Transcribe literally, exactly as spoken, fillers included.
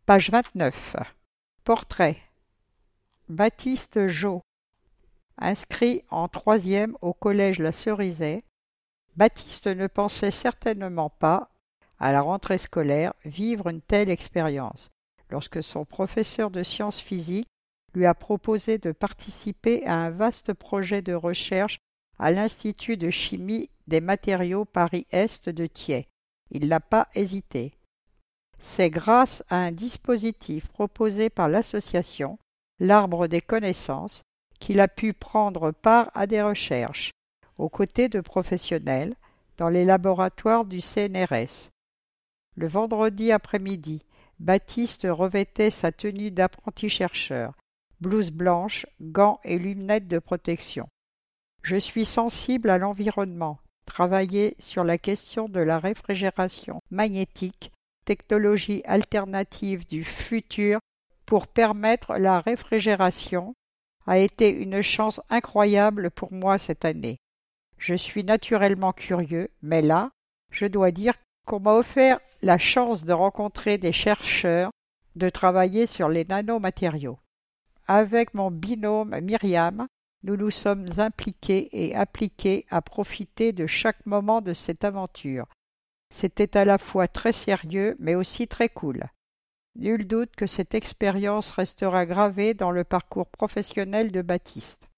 Page vingt-neuf. Portrait. Baptiste Jot. Inscrit en troisième au collège La Cerisaie, Baptiste ne pensait certainement pas, à la rentrée scolaire, vivre une telle expérience, lorsque son professeur de sciences physiques lui a proposé de participer à un vaste projet de recherche à l'Institut de chimie des matériaux Paris-Est de Thiais. Il n'a pas hésité. C'est grâce à un dispositif proposé par l'association L'Arbre des connaissances qu'il a pu prendre part à des recherches, aux côtés de professionnels, dans les laboratoires du C N R S. Le vendredi après-midi, Baptiste revêtait sa tenue d'apprenti chercheur, blouse blanche, gants et lunettes de protection. Je suis sensible à l'environnement, travailler sur la question de la réfrigération magnétique, technologie alternative du futur pour permettre la réfrigération, a été une chance incroyable pour moi cette année. Je suis naturellement curieux, mais là, je dois dire qu'on m'a offert la chance de rencontrer des chercheurs, de travailler sur les nanomatériaux. Avec mon binôme Myriam, nous nous sommes impliqués et appliqués à profiter de chaque moment de cette aventure. C'était à la fois très sérieux, mais aussi très cool. Nul doute que cette expérience restera gravée dans le parcours professionnel de Baptiste.